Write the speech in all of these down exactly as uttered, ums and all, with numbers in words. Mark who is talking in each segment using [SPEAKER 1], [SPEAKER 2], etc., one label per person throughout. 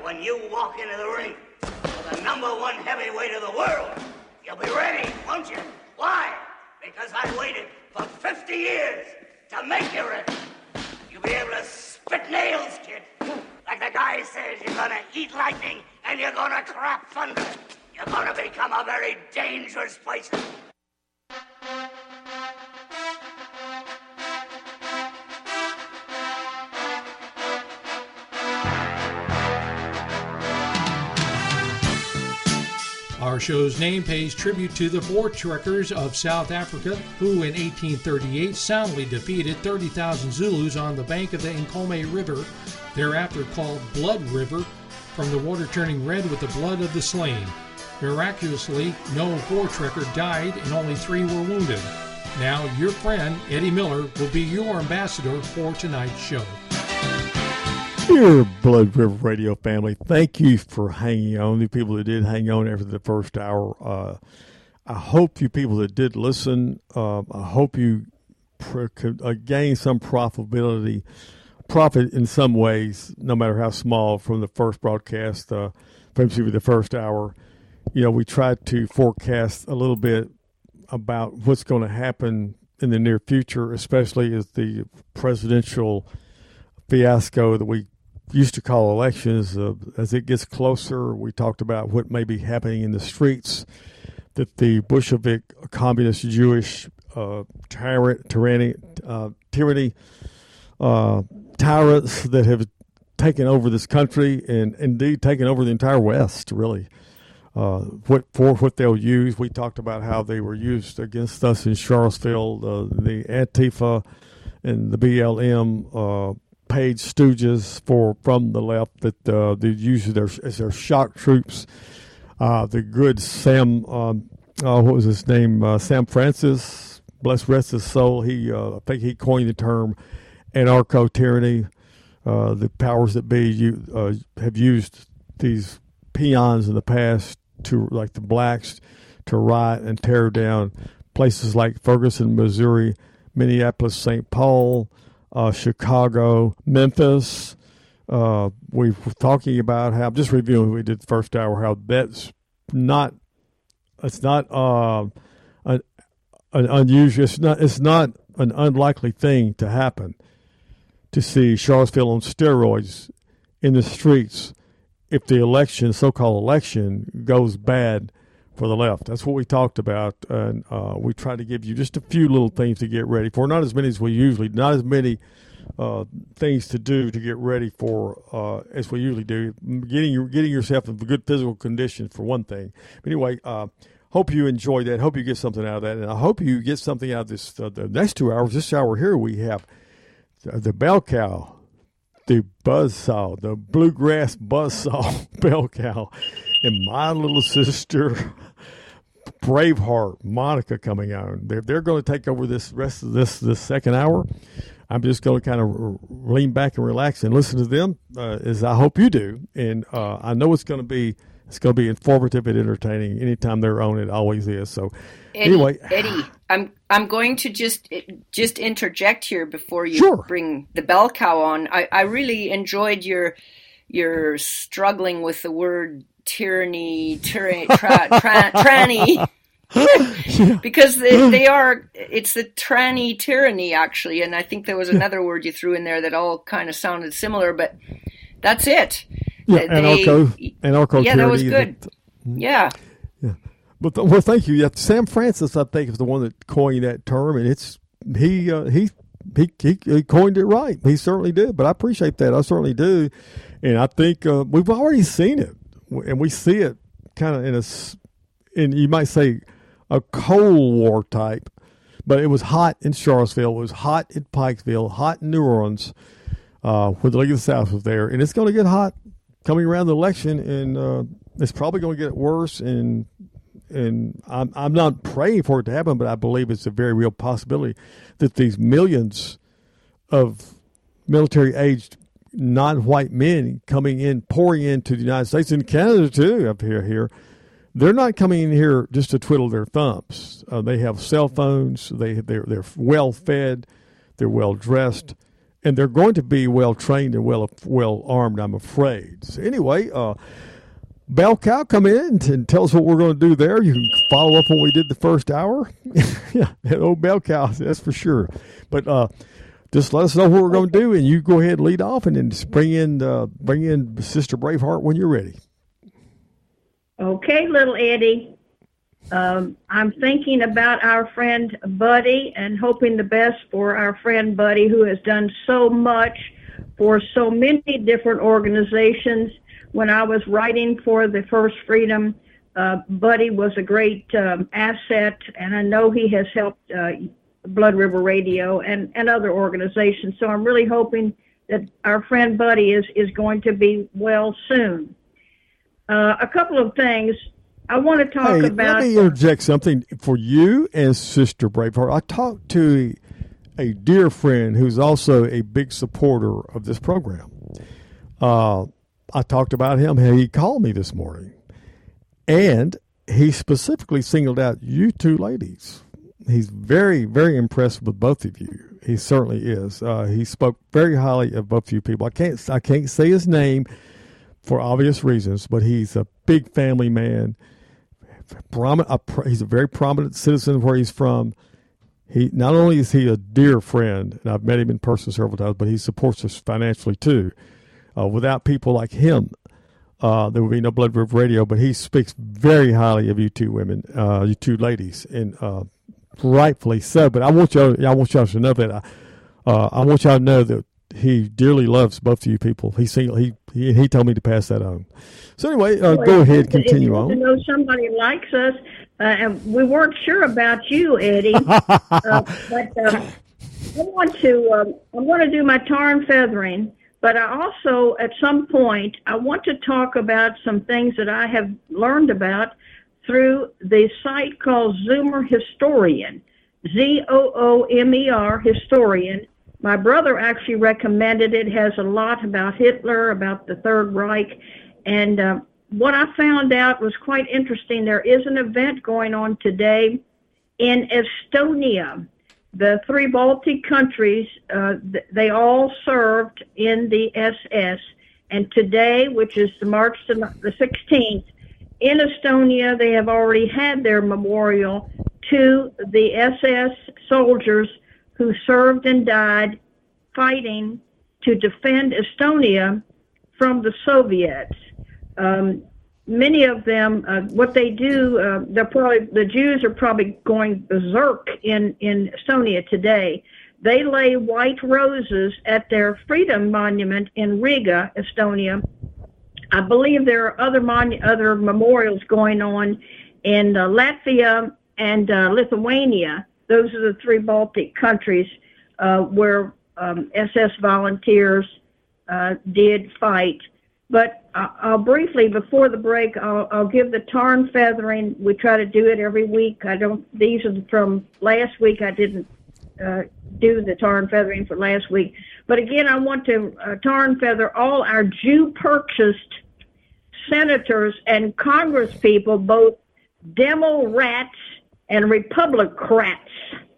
[SPEAKER 1] when you walk into the ring with the number one heavyweight of the world, you'll be ready, won't you? Why? Because I waited for fifty years to make you ready. You'll be able to spit nails, kid. Like the guy says, you're gonna eat lightning and you're gonna crap thunder. You're gonna become a very dangerous person.
[SPEAKER 2] Our show's name pays tribute to the Voortrekkers of South Africa, who in eighteen thirty-eight soundly defeated thirty thousand Zulus on the bank of the Nkomo River, thereafter called Blood River, from the water turning red with the blood of the slain. Miraculously, no Voortrekker died and only three were wounded. Now, your friend, Eddie Miller, will be your ambassador for tonight's show.
[SPEAKER 3] Dear Blood River Radio family, thank you for hanging on. The people that did hang on after the first hour. Uh, I hope you people that did listen, uh, I hope you pr- could, uh, gain some profitability, profit in some ways, no matter how small, from the first broadcast, uh, from the first hour. You know, we tried to forecast a little bit about what's going to happen in the near future, especially as the presidential fiasco that we used to call elections, uh, as it gets closer. We talked about what may be happening in the streets, that the Bolshevik, communist, Jewish uh, tyrant, tyranny, uh, tyranny, uh, tyrants that have taken over this country and indeed taken over the entire West, really. Uh, what for what they'll use. We talked about how they were used against us in Charlottesville, uh, the Antifa and the B L M, uh, paid stooges for from the left that uh, they use their as their shock troops. Uh, the good Sam, um, uh, what was his name? Uh, Sam Francis, bless rest his soul. He, uh, I think he coined the term anarcho-tyranny. Uh, the powers that be you, uh, have used these peons in the past to, like the blacks, to riot and tear down places like Ferguson, Missouri, Minneapolis, Saint Paul, Uh, Chicago, Memphis. Uh, we were talking about how, just reviewing what we did the first hour, how that's not, it's not uh, an, an unusual, it's not, it's not an unlikely thing to happen, to see Charlottesville on steroids in the streets if the election, so-called election, goes bad for the left. That's what we talked about, and uh, we tried to give you just a few little things to get ready for. Not as many as we usually, not as many uh, things to do to get ready for uh, as we usually do. Getting your, getting yourself in good physical condition for one thing. But anyway, uh, hope you enjoy that. Hope you get something out of that, and I hope you get something out of this. Uh, the next two hours, this hour here, we have the, the bell cow, the buzzsaw, the bluegrass buzzsaw bell cow, and my little sister, Braveheart, Monica, coming on. They're, they're going to take over this rest of this this second hour. I'm just going to kind of lean back and relax and listen to them, uh, as I hope you do. And uh, I know it's going to be it's going to be informative and entertaining. Anytime they're on, it always is. So
[SPEAKER 4] Eddie,
[SPEAKER 3] anyway,
[SPEAKER 4] Eddie, I'm I'm going to just just interject here before you
[SPEAKER 3] sure.
[SPEAKER 4] bring the bell cow on. I, I really enjoyed your your struggling with the word tyranny, tyranny, tra, tra, tranny,
[SPEAKER 3] yeah.
[SPEAKER 4] because they, they are, it's the tranny tyranny, actually, and I think there was another yeah. word you threw in there that all kind of sounded similar, but that's it.
[SPEAKER 3] Yeah,
[SPEAKER 4] they,
[SPEAKER 3] anarcho, anarcho
[SPEAKER 4] yeah, that was good.
[SPEAKER 3] That,
[SPEAKER 4] yeah.
[SPEAKER 3] Yeah. But, the, well, thank you. Yeah, Sam Francis, I think, is the one that coined that term, and it's, he, uh, he, he, he, he coined it right. He certainly did, but I appreciate that. I certainly do. And I think uh, we've already seen it. And we see it kind of in a, in you might say, a Cold War type, but it was hot in Charlottesville, it was hot in Pikesville, hot in New Orleans, uh, where the League of the South was there, and it's going to get hot coming around the election, and uh, it's probably going to get worse. And and I'm I'm not praying for it to happen, but I believe it's a very real possibility that these millions of military-aged non-white men coming in, pouring into the United States and Canada too, up here, here, they're not coming in here just to twiddle their thumbs. Uh, they have cell phones. They they're they're well fed, they're well dressed, and they're going to be well trained and well well armed, I'm afraid. So anyway, uh, Bell Cow, come in and tell us what we're going to do there. You can follow up what we did the first hour. Yeah, that old Bell Cow, that's for sure. But uh, just let us know what we're going to do, and you go ahead and lead off, and then just bring in uh, bring in Sister Braveheart when you're ready.
[SPEAKER 5] Okay, little Eddie. Um, I'm thinking about our friend Buddy and hoping the best for our friend Buddy, who has done so much for so many different organizations. When I was writing for the First Freedom, uh, Buddy was a great um, asset, and I know he has helped uh, Blood River Radio and, and other organizations. So I'm really hoping that our friend Buddy is, is going to be well soon. Uh, a couple of things. I want to talk
[SPEAKER 3] hey,
[SPEAKER 5] about...
[SPEAKER 3] Let me interject something for you and Sister Braveheart. I talked to a, a dear friend who's also a big supporter of this program. Uh I talked about him. He called me this morning, and he specifically singled out you two ladies. He's very, very impressed with both of you. He certainly is. Uh, he spoke very highly of both of you people. I can't, I can't say his name for obvious reasons, but he's a big family man. Prominent, he's a very prominent citizen of where he's from. He not only is he a dear friend, and I've met him in person several times, but he supports us financially too. Uh, without people like him, uh, there would be no Blood River Radio. But he speaks very highly of you two women, uh, you two ladies, and uh, rightfully so. But I want y'all, I want y'all to know that. I, uh, I want y'all to know that he dearly loves both of you people. He he he, he told me to pass that on. So anyway, uh, go ahead, continue on.
[SPEAKER 5] To know somebody likes us, uh, and we weren't sure about you, Eddie. uh, but uh, I want to, um, I want to do my tar and feathering. But I also, at some point, I want to talk about some things that I have learned about through the site called Zoomer Historian, Z O O M E R, Historian. My brother actually recommended it. It has a lot about Hitler, about the Third Reich. And uh, what I found out was quite interesting. There is an event going on today in Estonia. The three Baltic countries, uh, th- they all served in the S S. And today, which is the March the sixteenth, in Estonia, they have already had their memorial to the S S soldiers who served and died fighting to defend Estonia from the Soviets. Um, Many of them, uh, what they do, uh, they're probably, the Jews are probably going berserk in, in Estonia today. They lay white roses at their freedom monument in Riga, Estonia. I believe there are other mon- other memorials going on in uh, Latvia and uh, Lithuania. Those are the three Baltic countries uh, where um, S S volunteers uh, did fight. But I'll briefly, before the break, I'll, I'll give the tar and feathering. We try to do it every week. I don't. These are from last week. I didn't uh, do the tar and feathering for last week. But again, I want to uh, tar and feather all our Jew-purchased senators and congresspeople, both Demo-rats and Republicrats.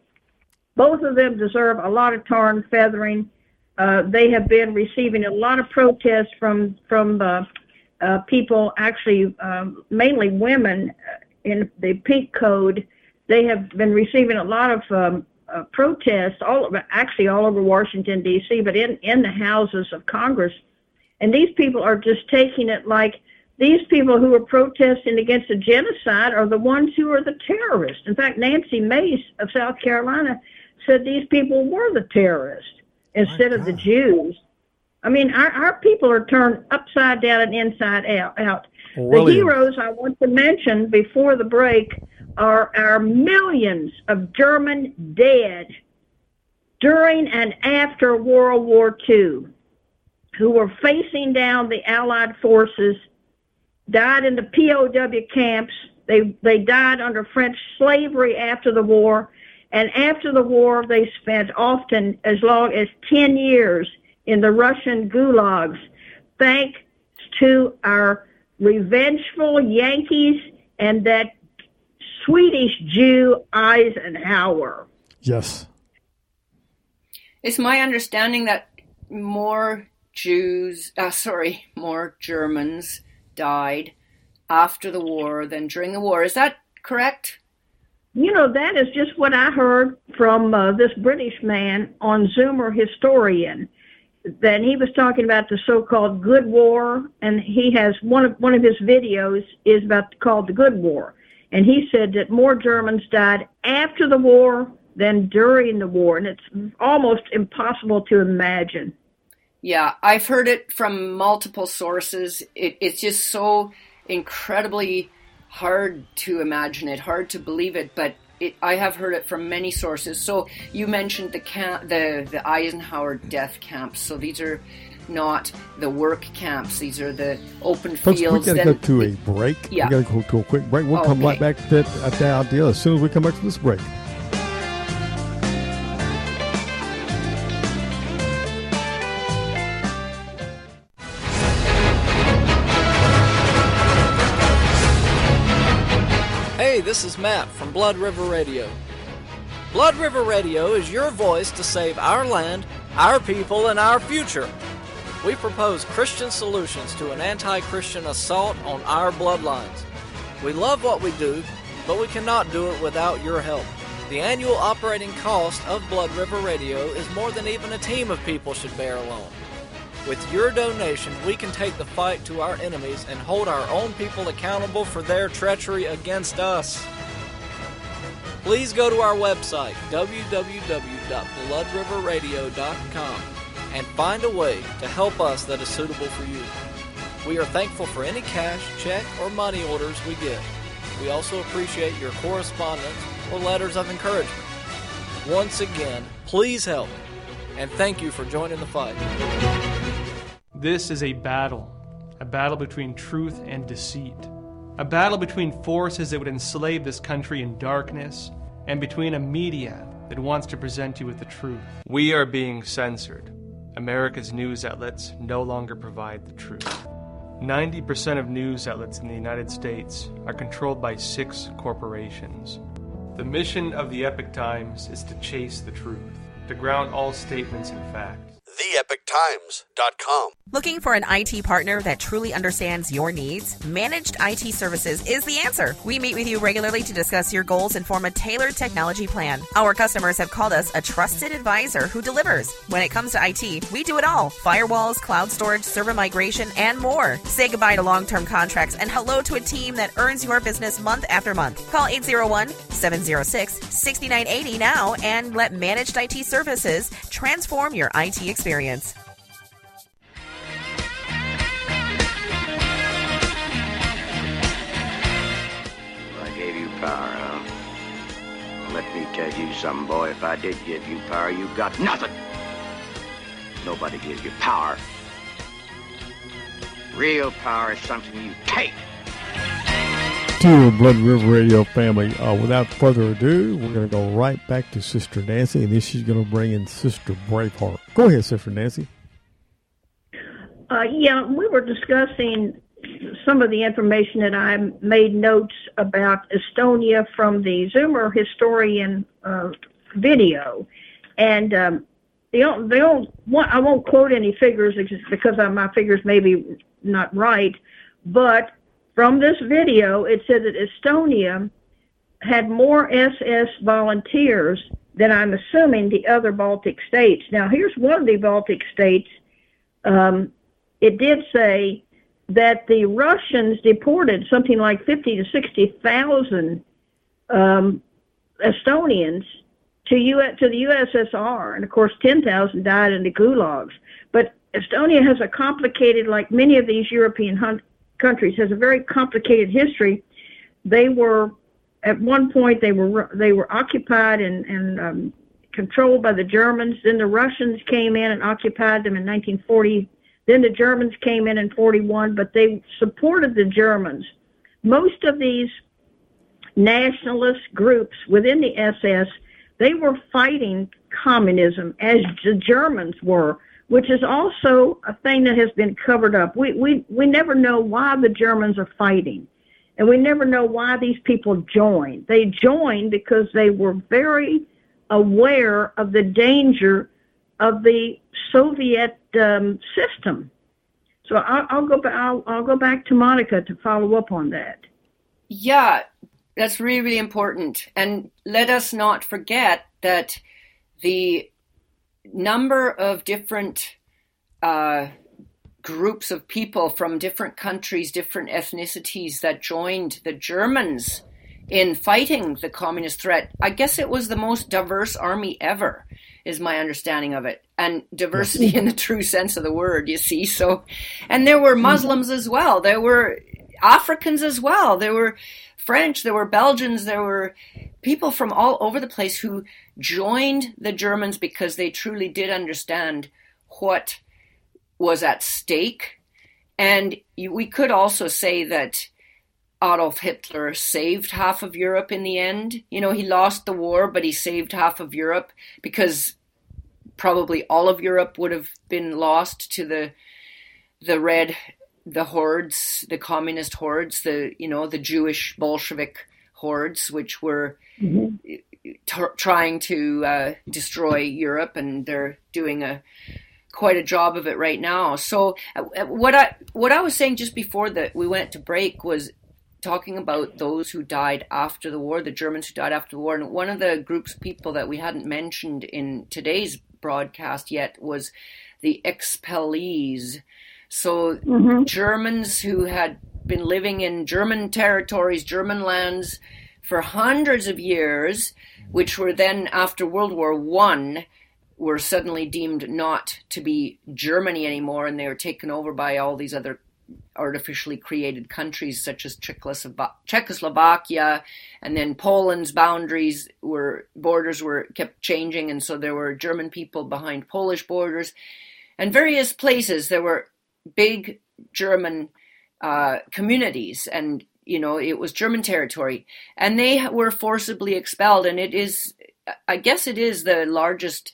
[SPEAKER 5] Both of them deserve a lot of tar and feathering. Uh, they have been receiving a lot of protests from from uh, uh, people, actually um, mainly women in the pink code. They have been receiving a lot of um, uh, protests, all over, actually all over Washington, D C, but in, in the houses of Congress. And these people are just taking it like these people who are protesting against the genocide are the ones who are the terrorists. In fact, Nancy Mace of South Carolina said these people were the terrorists instead of the Jews. I mean, our, our people are turned upside down and inside out. out. The heroes I want to mention before the break are our millions of German dead during and after World War Two who were facing down the Allied forces, died in the P O W camps. They, they died under French slavery after the war. And after the war, they spent often as long as ten years in the Russian gulags, thanks to our revengeful Yankees and that Swedish Jew Eisenhower.
[SPEAKER 3] Yes.
[SPEAKER 4] It's my understanding that more Jews, uh, sorry, more Germans died after the war than during the war. Is that correct?
[SPEAKER 5] You know, that is just what I heard from uh, this British man on Zoomer Historian. That he was talking about the so-called Good War, and he has one of one of his videos is about called the Good War, and he said that more Germans died after the war than during the war, and it's almost impossible to imagine.
[SPEAKER 4] Yeah, I've heard it from multiple sources. It, it's just so incredibly hard to imagine it, hard to believe it, but It, I have heard it from many sources. So you mentioned the camp, the the Eisenhower death camps. So these are not the work camps. These are the open
[SPEAKER 3] Folks,
[SPEAKER 4] fields.
[SPEAKER 3] we got to go to a break.
[SPEAKER 4] Yeah.
[SPEAKER 3] We got to go to a quick break. We'll
[SPEAKER 4] Oh,
[SPEAKER 3] come
[SPEAKER 4] okay.
[SPEAKER 3] right back to that, at that idea as soon as we come back to this break.
[SPEAKER 6] Hey, this is Matt from Blood River Radio. Blood River Radio is your voice to save our land, our people, and our future. We propose Christian solutions to an anti-Christian assault on our bloodlines. We love what we do, but we cannot do it without your help. The annual operating cost of Blood River Radio is more than even a team of people should bear alone. With your donation, we can take the fight to our enemies and hold our own people accountable for their treachery against us. Please go to our website, w w w dot blood river radio dot com, and find a way to help us that is suitable for you. We are thankful for any cash, check, or money orders we get. We also appreciate your correspondence or letters of encouragement. Once again, please help, and thank you for joining the fight.
[SPEAKER 7] This is a battle, a battle between truth and deceit, a battle between forces that would enslave this country in darkness, and between a media that wants to present you with the truth. We are being censored. America's news outlets no longer provide the truth. ninety percent of news outlets in the United States are controlled by six corporations. The mission of the Epoch Times is to chase the truth, to ground all statements in fact.
[SPEAKER 8] the epoch times dot com.
[SPEAKER 9] Looking for an I T partner that truly understands your needs? Managed I T Services is the answer. We meet with you regularly to discuss your goals and form a tailored technology plan. Our customers have called us a trusted advisor who delivers. When it comes to I T, we do it all. Firewalls, cloud storage, server migration, and more. Say goodbye to long-term contracts and hello to a team that earns your business month after month. Call eight zero one, seven zero six, six nine eight zero now and let Managed I T Services transform your I T experience.
[SPEAKER 10] Power, huh? Let me tell you something, boy. If I did give you power, you got nothing. Nobody gives you power. Real power is something you take.
[SPEAKER 3] To the Blood River Radio family, uh, without further ado, we're going to go right back to Sister Nancy, and then she's going to bring in Sister Braveheart. Go ahead, Sister Nancy.
[SPEAKER 5] Uh, yeah, we were discussing some of the information that I made notes about Estonia from the Zoomer Historian uh, video. And um, the, the old, I won't quote any figures because my figures may be not right, but from this video, it said that Estonia had more S S volunteers than I'm assuming the other Baltic states. Now, here's one of the Baltic states. Um, it did say that the Russians deported something like fifty to sixty thousand um, Estonians to U to the U S S R, and of course ten thousand died in the gulags. But Estonia has a complicated, like many of these European hun- countries, has a very complicated history. They were at one point they were they were occupied and and um, controlled by the Germans. Then the Russians came in and occupied them in nineteen forty. Then the Germans came in in forty-one, but they supported the Germans. Most of these nationalist groups within the S S, they were fighting communism as the Germans were, which is also a thing that has been covered up. We, we, we never know why the Germans are fighting, and we never know why these people joined. They joined because they were very aware of the danger of the Soviet um, system. So I'll, I'll go. I'll, I'll go back to Monica to follow up on that.
[SPEAKER 4] Yeah, that's really, really important. And let us not forget that the number of different uh, groups of people from different countries, different ethnicities that joined the Germans in fighting the communist threat, I guess it was the most diverse army ever, is my understanding of it. And diversity in the true sense of the word, you see. So, and there were Muslims as well. There were Africans as well. There were French, there were Belgians, there were people from all over the place who joined the Germans because they truly did understand what was at stake. And we could also say that Adolf Hitler saved half of Europe in the end. You know, he lost the war, but he saved half of Europe, because probably all of Europe would have been lost to the the red, the hordes, the communist hordes, the, you know, the Jewish Bolshevik hordes, which were mm-hmm. t- trying to uh, destroy Europe, and they're doing a quite a job of it right now. So uh, what I what I was saying just before that we went to break was talking about those who died after the war, the Germans who died after the war. And one of the groups of people that we hadn't mentioned in today's broadcast yet was the expellees. So mm-hmm. Germans who had been living in German territories, German lands for hundreds of years, which were then after World War One, were suddenly deemed not to be Germany anymore, and they were taken over by all these other artificially created countries such as Czechoslovakia, and then Poland's boundaries were borders were kept changing, and so there were German people behind Polish borders, and various places there were big German uh, communities, and you know it was German territory, and they were forcibly expelled, and it is, I guess, it is the largest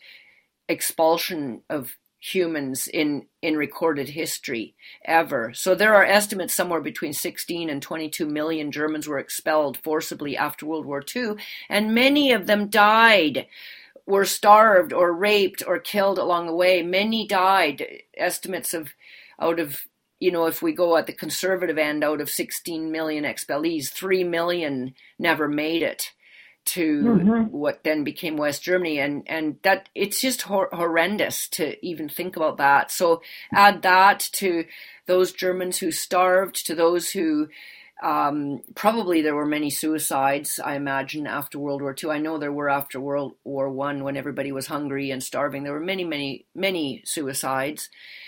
[SPEAKER 4] expulsion of humans in, in recorded history ever. So there are estimates somewhere between sixteen and twenty-two million Germans were expelled forcibly after World War Two, and many of them died, were starved or raped or killed along the way. Many died. Estimates of out of, you know, if we go at the conservative end, out of sixteen million expellees, three million never made it to mm-hmm. what then became West Germany, and and that it's just hor- horrendous to even think about that. So add that to those Germans who starved, to those who um, probably there were many suicides, I imagine, after World War Two. I know there were after World War One, when everybody was hungry and starving. There were many, many, many suicides.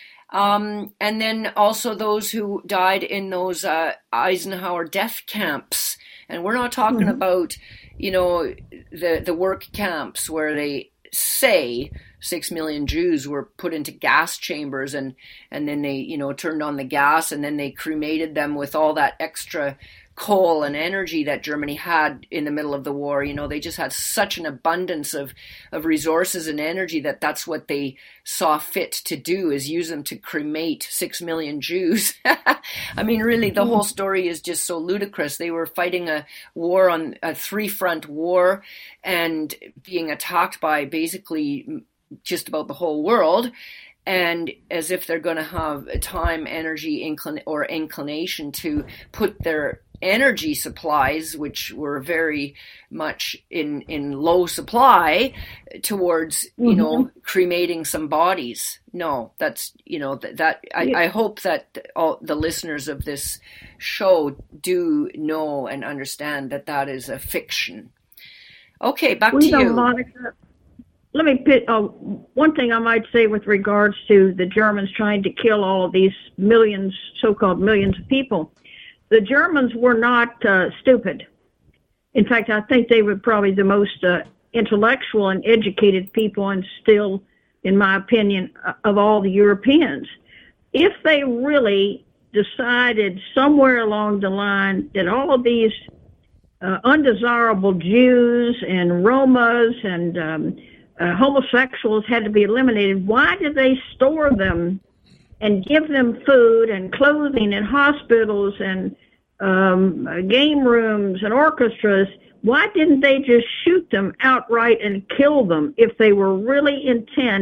[SPEAKER 4] Um, and then also those who died in those uh, Eisenhower death camps. And we're not talking mm-hmm. about, you know, the, the work camps where they say six million Jews were put into gas chambers, and, and then they, you know, turned on the gas, and then they cremated them with all that extra coal and energy that Germany had in the middle of the war. You know, they just had such an abundance of, of resources and energy that that's what they saw fit to do, is use them to cremate six million Jews. I mean, really, the whole story is just so ludicrous. They were fighting a war on a three-front war and being attacked by basically just about the whole world. And as if they're going to have time, energy, inclin- or inclination to put their energy supplies, which were very much in, in low supply, towards, you mm-hmm. know, cremating some bodies. No, that's, you know, that, that I, yeah. I hope that all the listeners of this show do know and understand that that is a fiction. Okay, back we to you. Monica.
[SPEAKER 5] Let me pit, uh, one thing I might say with regards to the Germans trying to kill all of these millions, so-called millions of people. The Germans were not uh, stupid. In fact, I think they were probably the most uh, intellectual and educated people, and still, in my opinion, uh, of all the Europeans. If they really decided somewhere along the line that all of these uh, undesirable Jews and Romas and um, uh, homosexuals had to be eliminated, why did they store them and give them food and clothing and hospitals and um, game rooms and orchestras? Why didn't they just shoot them outright and kill them if they were really intent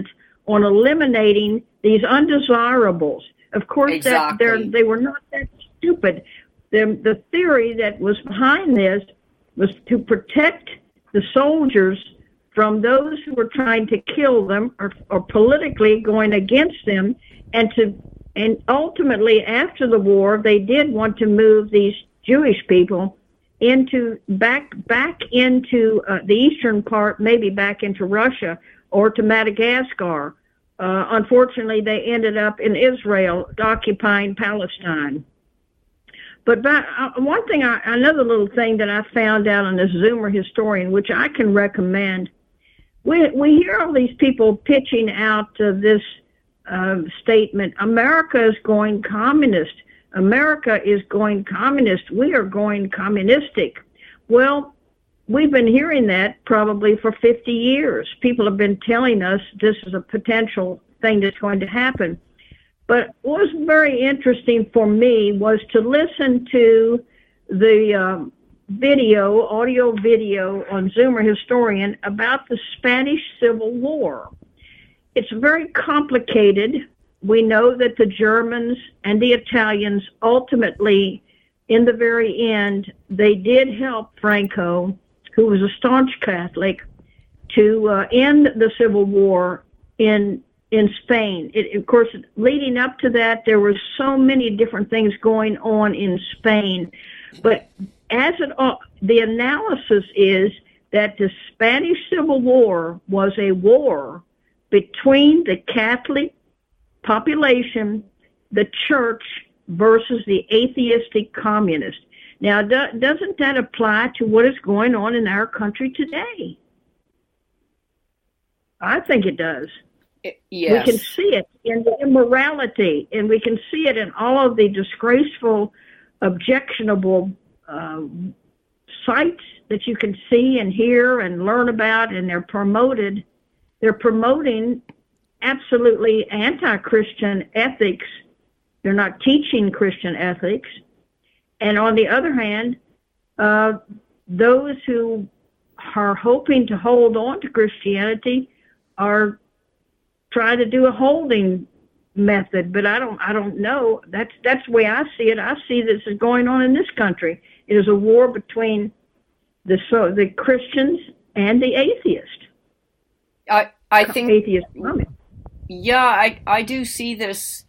[SPEAKER 5] on eliminating these undesirables. Of course,
[SPEAKER 4] exactly.
[SPEAKER 5] that they were not that stupid. The, the theory that was behind this was to protect the soldiers from those who were trying to kill them or, or politically going against them, and to and ultimately after the war they did want to move these Jewish people into back back into uh, the eastern part, maybe back into Russia or to Madagascar. Uh, unfortunately, they ended up in Israel, occupying Palestine. But, but uh, one thing, I, another little thing that I found out on this Zoomer Historian, which I can recommend, we we hear all these people pitching out uh, this uh, statement: America is going communist. America is going communist. We are going communistic. Well, we've been hearing that probably for fifty years. People have been telling us this is a potential thing that's going to happen. But what was very interesting for me was to listen to the um, video, audio video on Zoomer Historian about the Spanish Civil War. It's very complicated. We know that the Germans and the Italians ultimately, in the very end, they did help Franco, who was a staunch Catholic, to uh, end the Civil War in in Spain. It, of course, leading up to that, there were so many different things going on in Spain. But as it all, the analysis is that the Spanish Civil War was a war between the Catholic population, the church, versus the atheistic communist. Now, do, doesn't that apply to what is going on in our country today? I think it does.
[SPEAKER 4] Yes.
[SPEAKER 5] We can see it in the immorality, and we can see it in all of the disgraceful, objectionable uh, sites that you can see and hear and learn about, and they're promoted. They're promoting absolutely anti-Christian ethics. They're not teaching Christian ethics. And on the other hand, uh, those who are hoping to hold on to Christianity are trying to do a holding method. But I don't, I don't know. That's that's the way I see it. I see this is going on in this country. It is a war between the so the Christians and the atheists.
[SPEAKER 4] I I think
[SPEAKER 5] atheist comment.
[SPEAKER 4] Yeah, I I do see this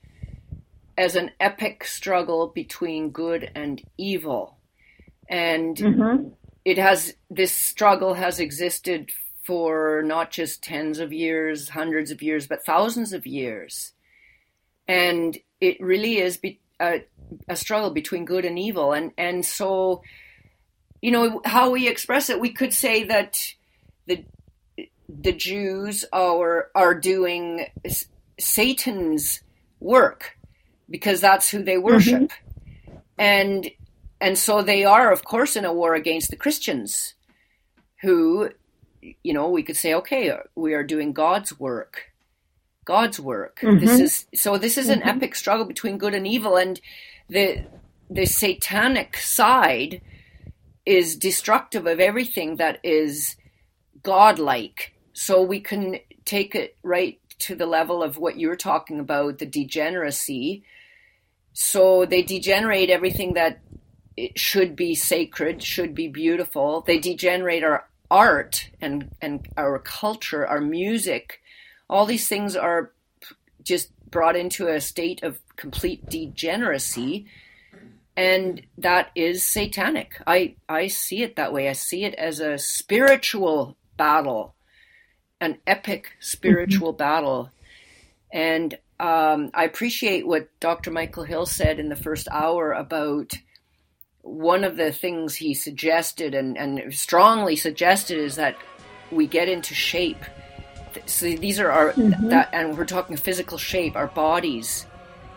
[SPEAKER 4] as an epic struggle between good and evil. And
[SPEAKER 5] mm-hmm.
[SPEAKER 4] it has, this struggle has existed for not just tens of years, hundreds of years, but thousands of years. And it really is be, a, a struggle between good and evil. And, and so, you know, how we express it, we could say that the the Jews are are doing Satan's work, because that's who they worship. Mm-hmm. And and so they are, of course, in a war against the Christians, who, you know, we could say, okay, we are doing God's work. God's work. Mm-hmm. This is so this is mm-hmm. an epic struggle between good and evil, and the the satanic side is destructive of everything that is godlike. So we can take it right to the level of what you're talking about, the degeneracy. So they degenerate everything that it should be sacred, should be beautiful. They degenerate our art and, and our culture, our music. All these things are just brought into a state of complete degeneracy. And that is satanic. I, I see it that way. I see it as a spiritual battle, an epic spiritual mm-hmm. battle. And um, I appreciate what Doctor Michael Hill said in the first hour about one of the things he suggested and, and strongly suggested is that we get into shape. So these are our,
[SPEAKER 5] mm-hmm.
[SPEAKER 4] that, and we're talking physical shape, our bodies.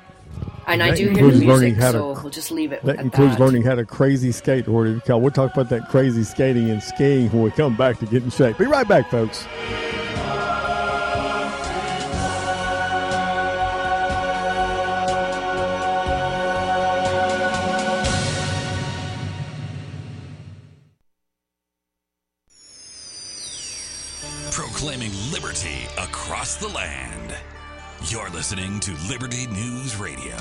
[SPEAKER 4] And
[SPEAKER 3] that
[SPEAKER 4] I do hear the music,
[SPEAKER 3] so
[SPEAKER 4] to, we'll just leave it
[SPEAKER 3] that
[SPEAKER 4] at
[SPEAKER 3] includes
[SPEAKER 4] that.
[SPEAKER 3] learning how to crazy skate, or whatever you call it. We'll talk about that crazy skating and skiing when we come back to Get in Shape. Be right back, folks.
[SPEAKER 11] proclaiming liberty across the land. You're listening to Liberty News Radio.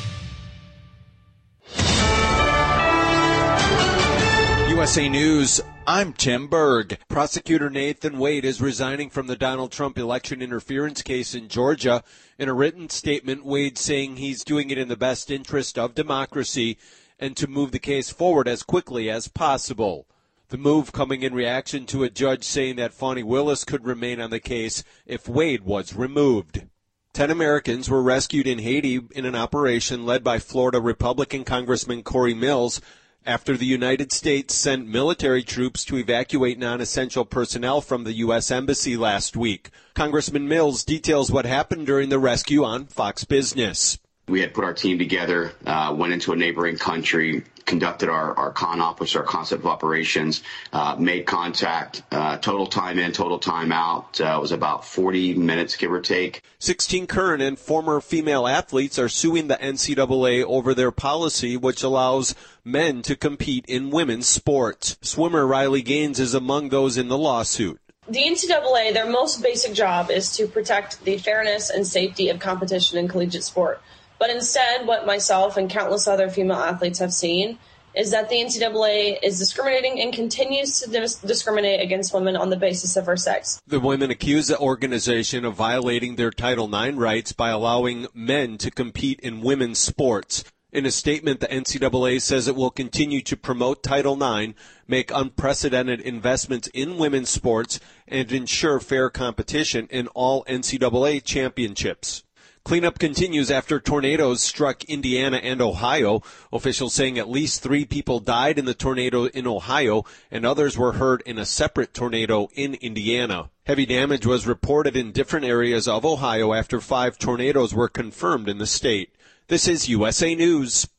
[SPEAKER 12] U S A News, I'm Tim Berg. Prosecutor Nathan Wade is resigning from the Donald Trump election interference case in Georgia. In a written statement, Wade saying he's doing it in the best interest of democracy and to move the case forward as quickly as possible. The move coming in reaction to a judge saying that Fani Willis could remain on the case if Wade was removed. Ten Americans were rescued in Haiti in an operation led by Florida Republican Congressman Corey Mills after the United States sent military troops to evacuate non-essential personnel from the U S Embassy last week. Congressman Mills details what happened during the rescue on Fox Business.
[SPEAKER 13] We had put our team together, uh, went into a neighboring country, conducted our, our con ops, our concept of operations, uh, made contact, uh, total time in, total time out. Uh, it was about forty minutes, give or take.
[SPEAKER 12] sixteen current and former female athletes are suing the N C double A over their policy, which allows men to compete in women's sports. Swimmer Riley Gaines is among those in the lawsuit.
[SPEAKER 14] The N C double A, their most basic job is to protect the fairness and safety of competition in collegiate sport. But instead, what myself and countless other female athletes have seen is that the N C double A is discriminating and continues to dis- discriminate against women on the basis of her sex.
[SPEAKER 12] The women accuse the organization of violating their Title nine rights by allowing men to compete in women's sports. In a statement, the N C double A says it will continue to promote Title nine, make unprecedented investments in women's sports, and ensure fair competition in all N C double A championships. Cleanup continues after tornadoes struck Indiana and Ohio. Officials saying at least three people died in the tornado in Ohio, and others were hurt in a separate tornado in Indiana. Heavy damage was reported in different areas of Ohio after five tornadoes were confirmed in the state. This is U S A News.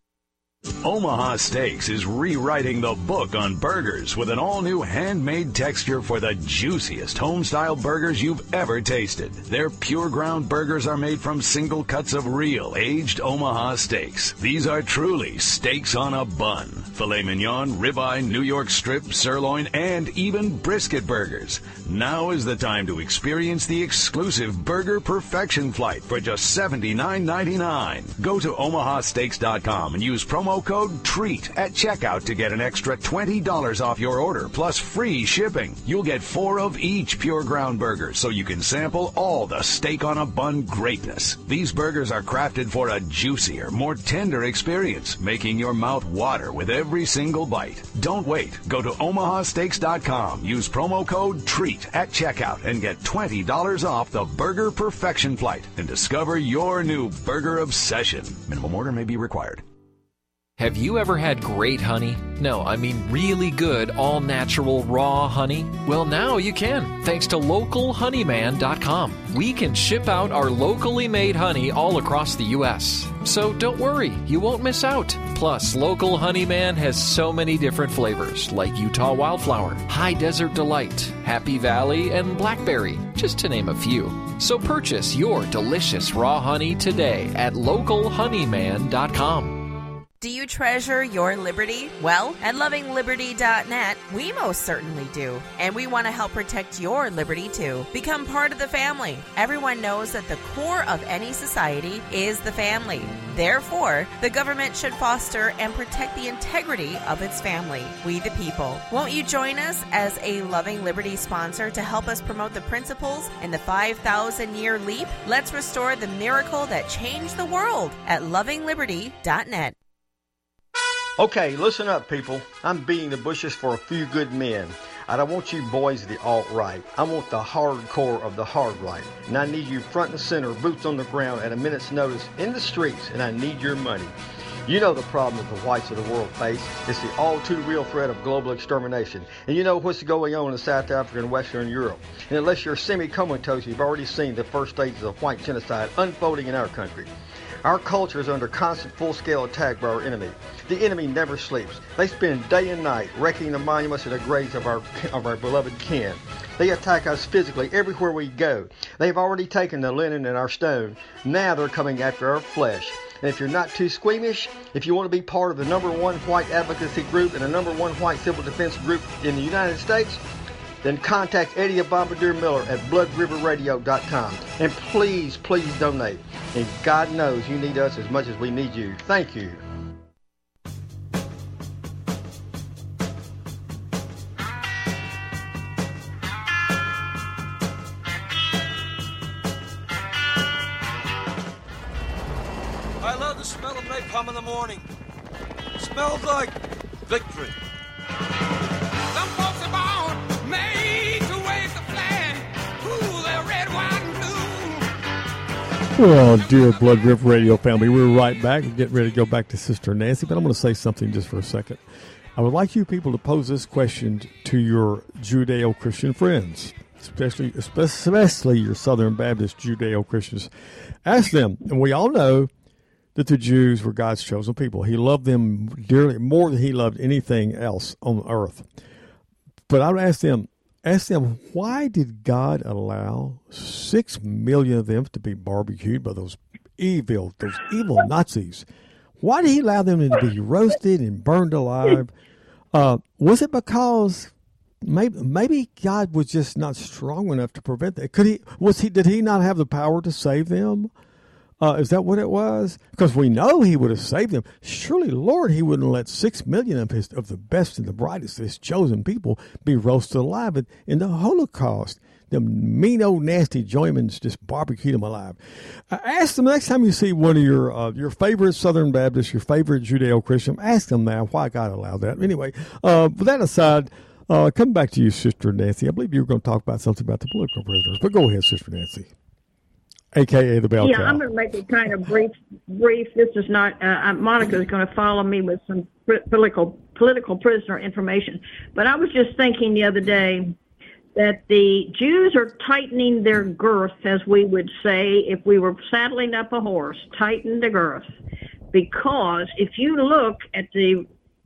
[SPEAKER 15] Omaha Steaks is rewriting the book on burgers with an all-new handmade texture for the juiciest home-style burgers you've ever tasted. Their pure ground burgers are made from single cuts of real aged Omaha steaks. These are truly steaks on a bun. Filet mignon, ribeye, New York strip, sirloin, and even brisket burgers. Now is the time to experience the exclusive Burger Perfection Flight for just seventy-nine ninety-nine. Go to omaha steaks dot com and use promo code TREAT at checkout to get an extra twenty dollars off your order plus free shipping. You'll get four of each pure ground burger so you can sample all the steak on a bun greatness. These burgers are crafted for a juicier, more tender experience, making your mouth water with every single bite. Don't wait. Go to omaha steaks dot com. Use promo code TREAT at checkout and get twenty dollars off the Burger Perfection Flight and discover your new burger obsession. Minimum order may be required.
[SPEAKER 16] Have you ever had great honey? No, I mean really good, all-natural, raw honey? Well, now you can, thanks to local honeyman dot com. We can ship out our locally made honey all across the U S So don't worry, you won't miss out. Plus, Local Honeyman has so many different flavors, like Utah Wildflower, High Desert Delight, Happy Valley, and Blackberry, just to name a few. So purchase your delicious raw honey today at local honeyman dot com.
[SPEAKER 9] Do you treasure your liberty? Well, at loving liberty dot net, we most certainly do. And we want to help protect your liberty, too. Become part of the family. Everyone knows that the core of any society is the family. Therefore, the government should foster and protect the integrity of its family, we the people. Won't you join us as a Loving Liberty sponsor to help us promote the principles in the five thousand year leap? Let's restore the miracle that changed the world at loving liberty dot net.
[SPEAKER 17] Okay, listen up, people. I'm beating the bushes for a few good men. I don't want you boys of the alt-right. I want the hardcore of the hard right. And I need you front and center, boots on the ground at a minute's notice in the streets, and I need your money. You know the problem that the whites of the world face. It's the all-too-real threat of global extermination. And you know what's going on in South Africa and Western Europe. And unless you're semi-comatose, you've already seen the first stages of white genocide unfolding in our country. Our culture is under constant full-scale attack by our enemy. The enemy never sleeps. They spend day and night wrecking the monuments and the graves of our of our beloved kin. They attack us physically everywhere we go. They've already taken the linen and our stone. Now they're coming after our flesh. And if you're not too squeamish, if you want to be part of the number one white advocacy group and the number one white civil defense group in the United States, then contact Eddie Bombardier Miller at blood river radio dot com. And please, please donate. And God knows you need us as much as we need you. Thank you.
[SPEAKER 18] I love the smell of napalm in the morning. It smells like victory.
[SPEAKER 19] Some folks are born made to wave the flag. Ooh, they're red, white, and blue.
[SPEAKER 3] Well, dear Blood River Radio family, we're right back. We're getting ready to go back to Sister Nancy, but I'm going to say something just for a second. I would like you people to pose this question to your Judeo-Christian friends, especially, especially your Southern Baptist Judeo-Christians. Ask them, and we all know that the Jews were God's chosen people. He loved them dearly, more than he loved anything else on earth. But I would ask them, ask them, why did God allow six million of them to be barbecued by those evil, those evil Nazis? Why did he allow them to be roasted and burned alive? Uh, was it because maybe maybe God was just not strong enough to prevent that? Could he? Was he? Did he not have the power to save them? Uh, is that what it was? Because we know he would have saved them. Surely, Lord, he wouldn't let six million of his of the best and the brightest, his chosen people, be roasted alive in, in the Holocaust. Them mean old nasty joymans just barbecued them alive. Uh, ask them next time you see one of your uh, your favorite Southern Baptists, your favorite Judeo-Christian. Ask them now why God allowed that. Anyway, uh, with that aside, uh, come back to you, Sister Nancy. I believe you were going to talk about something about the political prisoners, but go ahead, Sister Nancy. A K A the bell
[SPEAKER 5] Yeah,
[SPEAKER 3] cow.
[SPEAKER 5] I'm going to make it kind of brief. Brief. This is not. Uh, Monica is going to follow me with some political political prisoner information. But I was just thinking the other day that the Jews are tightening their girth, as we would say if we were saddling up a horse. Tighten the girth, because if you look at the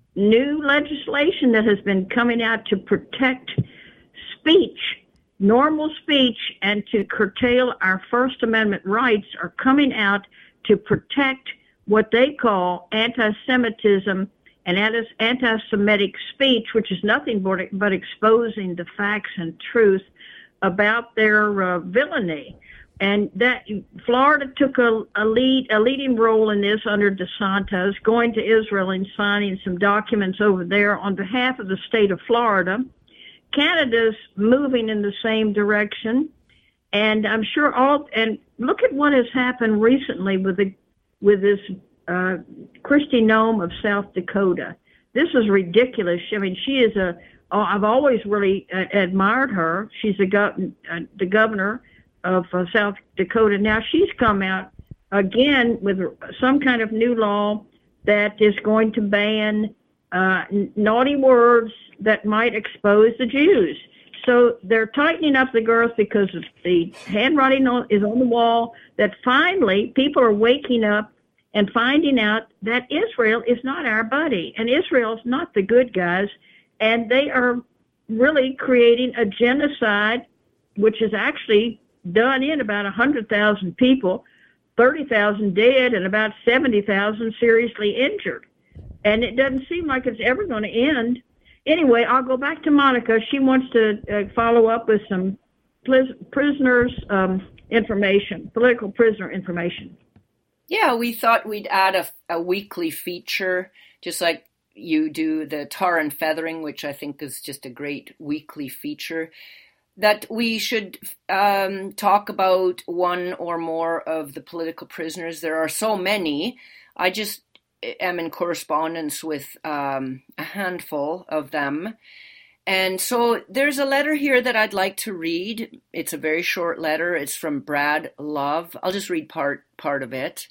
[SPEAKER 5] new legislation that has been coming out to protect speech. Normal speech and to curtail our First Amendment rights are coming out to protect what they call anti-Semitism and anti-Semitic speech, which is nothing but, but exposing the facts and truth about their uh, villainy. And that Florida took a, a lead, a leading role in this under DeSantis, going to Israel and signing some documents over there on behalf of the state of Florida. Canada's moving in the same direction, and I'm sure all. And look at what has happened recently with the with this uh, Kristi Noem of South Dakota. This is ridiculous. I mean, she is a. Oh, I've always really uh, admired her. She's a go- uh, the governor of uh, South Dakota. Now she's come out again with some kind of new law that is going to ban uh, naughty words that might expose the Jews. So they're tightening up the girth because the handwriting is on the wall that finally people are waking up and finding out that Israel is not our buddy and Israel's not the good guys, and they are really creating a genocide which is actually done in about one hundred thousand people, thirty thousand dead, and about seventy thousand seriously injured. And it doesn't seem like it's ever going to end. Anyway, I'll go back to Monica. She wants to uh, follow up with some plis- prisoners' um, information, political prisoner information.
[SPEAKER 4] Yeah, we thought we'd add a, a weekly feature, just like you do the tar and feathering, which I think is just a great weekly feature, that we should um, talk about one or more of the political prisoners. There are so many. I just am in correspondence with um, a handful of them. And so there's a letter here that I'd like to read. It's a very short letter. It's from Brad Love. I'll just read part part of it.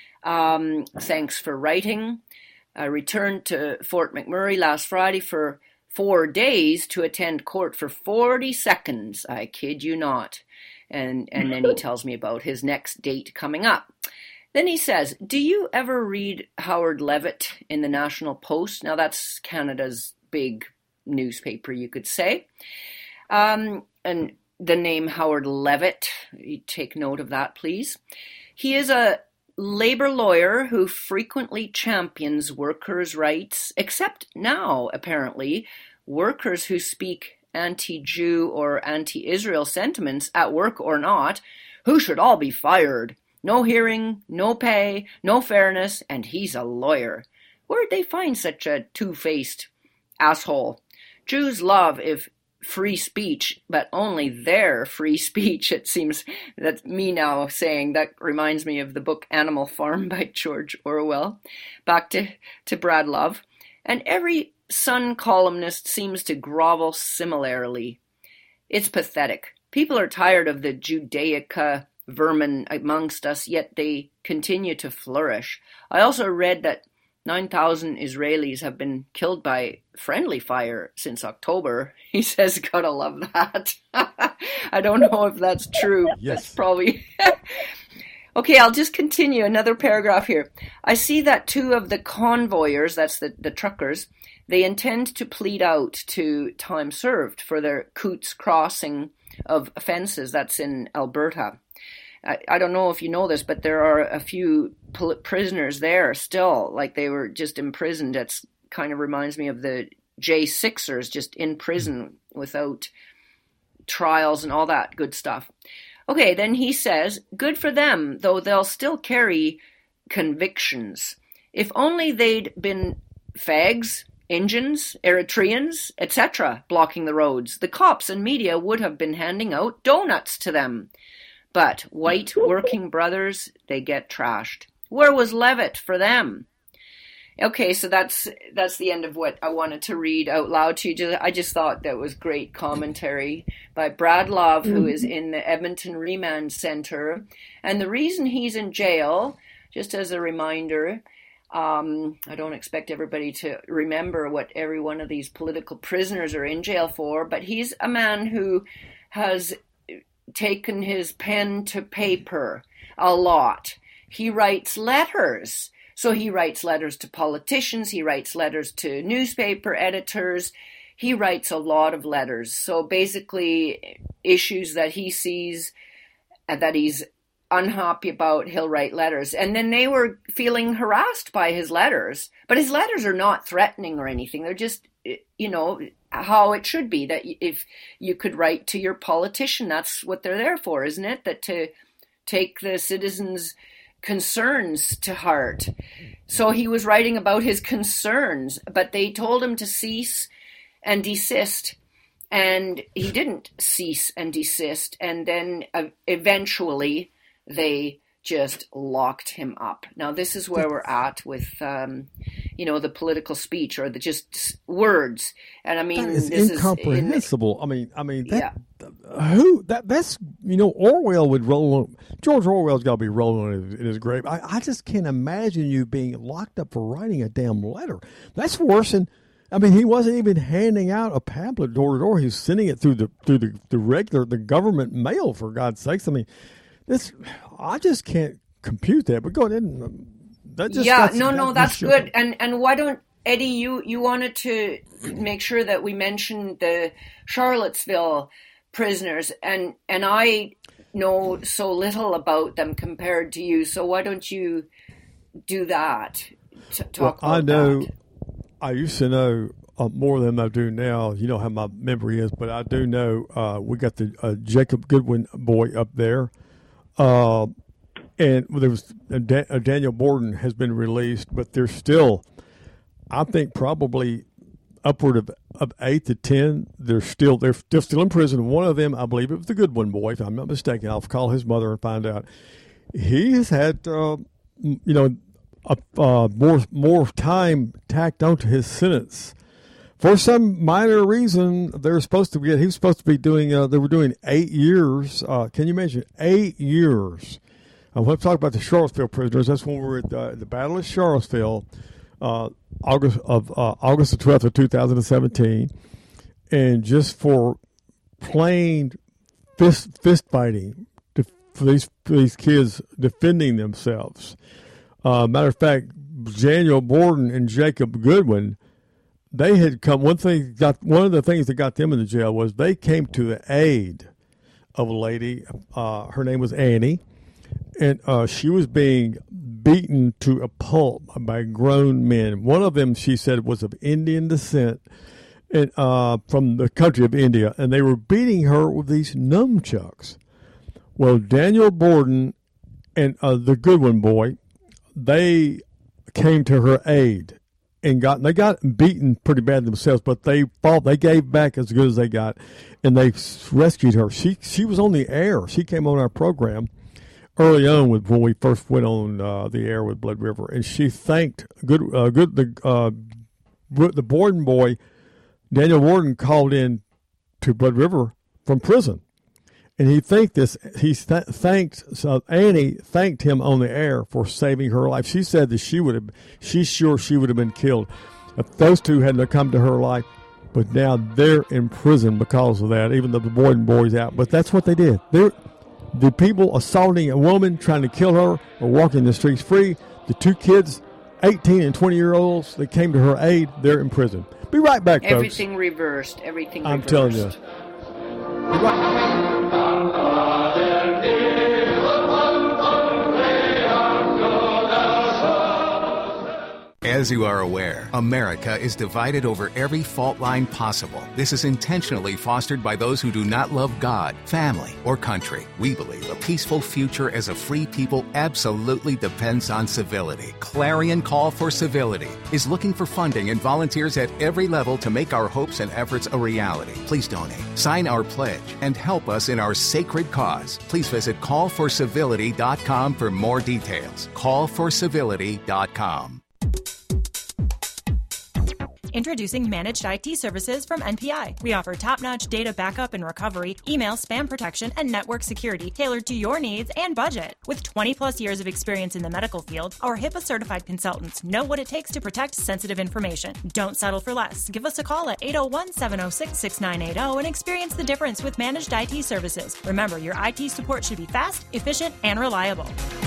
[SPEAKER 4] Um, thanks for writing. I returned to Fort McMurray last Friday for four days to attend court for forty seconds. I kid you not. And, and then he tells me about his next date coming up. Then he says, do you ever read Howard Levitt in the National Post? Now that's Canada's big newspaper, you could say. Um, and the name Howard Levitt, you take note of that, please. He is a labor lawyer who frequently champions workers' rights, except now, apparently, workers who speak anti-Jew or anti-Israel sentiments at work or not, who should all be fired. No hearing, no pay, no fairness, and he's a lawyer. Where'd they find such a two-faced asshole? Jews love if free speech, but only their free speech. It seems that's me now saying. That reminds me of the book Animal Farm by George Orwell. Back to, to Brad Love. And every Sun columnist seems to grovel similarly. It's pathetic. People are tired of the Judaica vermin amongst us, yet they continue to flourish. I also read that nine thousand Israelis have been killed by friendly fire since October. He says, gotta love that. I don't know if that's true.
[SPEAKER 3] Yes.
[SPEAKER 4] That's probably... Okay, I'll just continue another paragraph here. I see that two of the convoyers, that's the, the truckers, they intend to plead out to time served for their Coots crossing of offenses. That's in Alberta. I, I don't know if you know this, but there are a few pol- prisoners there still, like they were just imprisoned. That's kind of reminds me of the J sixers, just in prison without trials and all that good stuff. Okay, then he says, good for them, though they'll still carry convictions. If only they'd been fags, Indians, Eritreans, et cetera blocking the roads, the cops and media would have been handing out donuts to them. But white working brothers, they get trashed. Where was Levitt for them? Okay, so that's that's the end of what I wanted to read out loud to you. Just, I just thought that was great commentary by Brad Love, who is in the Edmonton Remand Center. And the reason he's in jail, just as a reminder, um, I don't expect everybody to remember what every one of these political prisoners are in jail for, but he's a man who has taken his pen to paper a lot. He writes letters. So he writes letters to politicians. He writes letters to newspaper editors. He writes a lot of letters. So basically, issues that he sees and that he's unhappy about, he'll write letters. And then they were feeling harassed by his letters. But his letters are not threatening or anything. They're just, you know, how it should be, that if you could write to your politician, that's what they're there for, isn't it? That to take the citizens' concerns to heart. So he was writing about his concerns, but they told him to cease and desist, and he didn't cease and desist, and then uh, eventually they just locked him up. Now this is where we're at with, um, you know, the political speech or the just words. And I mean,
[SPEAKER 3] that is
[SPEAKER 4] this
[SPEAKER 3] incomprehensible. Is in, I mean, I mean, that,
[SPEAKER 4] yeah.
[SPEAKER 3] who that that's you know, Orwell would roll on. George Orwell's got to be rolling in his, in his grave. I, I just can't imagine you being locked up for writing a damn letter. That's worse than. I mean, he wasn't even handing out a pamphlet door to door. He was sending it through the through the, the regular the government mail. For God's sakes, I mean. This, I just can't compute that. But go ahead. That just,
[SPEAKER 4] yeah,
[SPEAKER 3] that's,
[SPEAKER 4] no,
[SPEAKER 3] that,
[SPEAKER 4] no, that's good. And and why don't Eddie? You you wanted to make sure that we mentioned the Charlottesville prisoners, and and I know so little about them compared to you. So why don't you do that? T- talk
[SPEAKER 3] well,
[SPEAKER 4] about
[SPEAKER 3] I know.
[SPEAKER 4] That.
[SPEAKER 3] I used to know uh, more than I do now. You know how my memory is, but I do know. Uh, we got the uh, Jacob Goodwin boy up there. Uh, and there was uh, da- uh, Daniel Borden has been released, but there's still, I think, probably upward of, of eight to ten. They're still they're, they're still in prison. One of them, I believe, it was the Goodwin boy, if I'm not mistaken. I'll call his mother and find out. He has had, uh, you know, a, uh, more more time tacked onto his sentence. For some minor reason, they were supposed to be. He was supposed to be doing. Uh, they were doing eight years. Uh, can you imagine eight years? Uh, let's talk about the Charlottesville prisoners. That's when we were at the, the Battle of Charlottesville, uh, August of uh, August the twelfth of two thousand seventeen, and just for plain fist fist fighting to, for these for these kids defending themselves. Uh, matter of fact, Daniel Borden and Jacob Goodwin. They had come. One thing got one of the things that got them in the jail was they came to the aid of a lady. Uh, her name was Annie, and uh, she was being beaten to a pulp by grown men. One of them, she said, was of Indian descent, and, uh, from the country of India, and they were beating her with these nunchucks. Well, Daniel Borden and uh, the Goodwin boy, they came to her aid and got they got beaten pretty bad themselves, but they fought. They gave back as good as they got, and they rescued her. She she was on the air. She came on our program early on with when we first went on uh, the air with Blood River, and she thanked good uh, good the uh, the Borden boy, Daniel Borden, called in to Blood River from prison. And he thanked this. He th- thanked so Annie thanked him on the air for saving her life. She said that she would have, she's sure she would have been killed if those two hadn't come to her life. But now they're in prison because of that. Even though the Borden boy's out, but that's what they did. They're the people assaulting a woman, trying to kill her, or walking the streets free. The two kids, eighteen and twenty year olds, that came to her aid. They're in prison. Be right back, folks.
[SPEAKER 4] Everything reversed. Everything.
[SPEAKER 3] I'm
[SPEAKER 4] reversed.
[SPEAKER 3] telling you. Be right-
[SPEAKER 20] As you are aware, America is divided over every fault line possible. This is intentionally fostered by those who do not love God, family, or country. We believe a peaceful future as a free people absolutely depends on civility. Clarion Call for Civility is looking for funding and volunteers at every level to make our hopes and efforts a reality. Please donate, sign our pledge, and help us in our sacred cause. Please visit call for civility dot com for more details. call for civility dot com.
[SPEAKER 21] Introducing Managed I T Services from N P I. We offer top-notch data backup and recovery, email spam protection, and network security tailored to your needs and budget. With twenty plus years of experience in the medical field, our HIPAA-certified consultants know what it takes to protect sensitive information. Don't settle for less. Give us a call at eight oh one, seven oh six, six nine eight oh and experience the difference with Managed I T Services. Remember, your I T support should be fast, efficient, and reliable.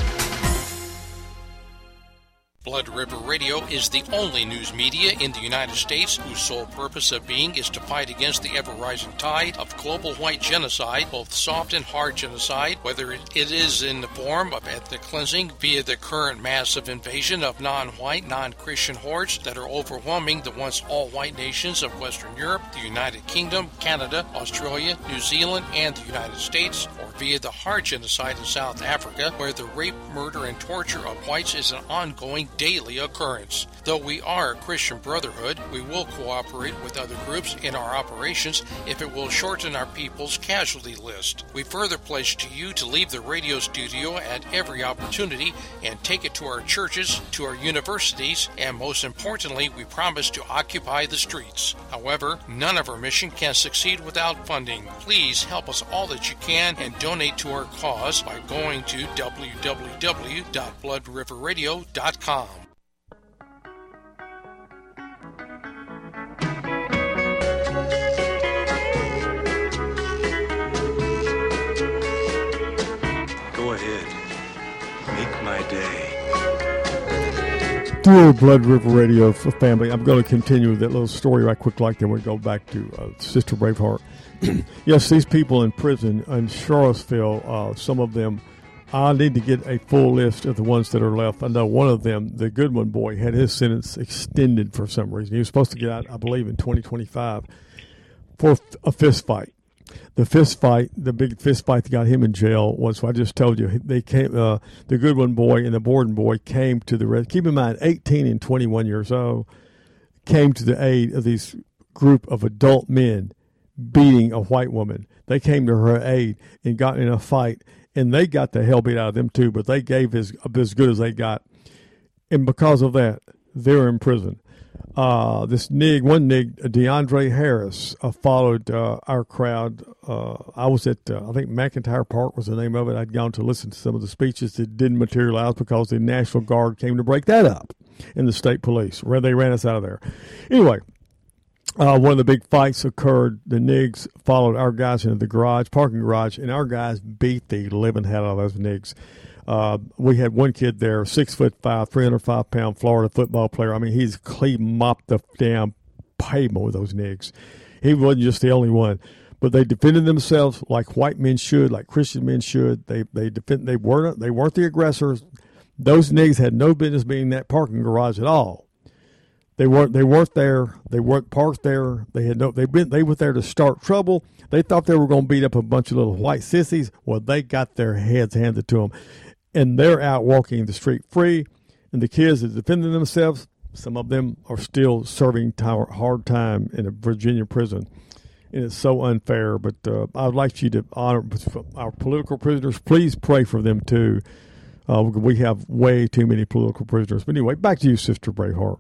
[SPEAKER 22] Blood River Radio is the only news media in the United States whose sole purpose of being is to fight against the ever-rising tide of global white genocide, both soft and hard genocide, whether it is in the form of ethnic cleansing via the current massive invasion of non-white, non-Christian hordes that are overwhelming the once all-white nations of Western Europe, the United Kingdom, Canada, Australia, New Zealand, and the United States, or via the hard genocide in South Africa, where the rape, murder, and torture of whites is an ongoing daily occurrence. Though we are a Christian brotherhood, we will cooperate with other groups in our operations if it will shorten our people's casualty list. We further pledge to you to leave the radio studio at every opportunity and take it to our churches, to our universities, and most importantly, we promise to occupy the streets. However, none of our mission can succeed without funding. Please help us all that you can and donate to our cause by going to w w w dot blood river radio dot com.
[SPEAKER 23] Go ahead. Make my day.
[SPEAKER 3] Dear Blood River Radio family, I'm going to continue with that little story right quick, like then we go back to uh, Sister Braveheart. Yes, these people in prison in Charlottesville, uh, some of them, I need to get a full list of the ones that are left. I know one of them, the Goodwin boy, had his sentence extended for some reason. He was supposed to get out, I believe, in twenty twenty-five for a fist fight. The fist fight, the big fist fight that got him in jail was, I just told you, they came. Uh, the Goodwin boy and the Borden boy came to the res- keep in mind, eighteen and twenty-one years old, came to the aid of these group of adult men beating a white woman. They came to her aid and got in a fight, and they got the hell beat out of them too. But they gave as as good as they got, and because of that, they're in prison. Uh, this nig, one nig, DeAndre Harris, uh, followed uh, our crowd. Uh, I was at, uh, I think McIntyre Park was the name of it. I'd gone to listen to some of the speeches that didn't materialize because the National Guard came to break that up, and the state police, where they ran us out of there. Anyway, uh, one of the big fights occurred. The nigs followed our guys into the garage, parking garage, and our guys beat the living hell out of those nigs. Uh, we had one kid there, six foot five, three hundred five pound Florida football player. I mean, he's he mopped the damn pavement with those nigs. He wasn't just the only one, but they defended themselves like white men should, like Christian men should. They they defend. They weren't they weren't the aggressors. Those nigs had no business being in that parking garage at all. They weren't. They weren't there. They weren't parked there. They had no. They been. They were there to start trouble. They thought they were going to beat up a bunch of little white sissies. Well, they got their heads handed to them, and they're out walking the street free. And the kids are defending themselves. Some of them are still serving time, hard time in a Virginia prison, and it's so unfair. But uh, I'd like you to honor our political prisoners. Please pray for them too. Uh, we have way too many political prisoners. But anyway, back to you, Sister Braveheart.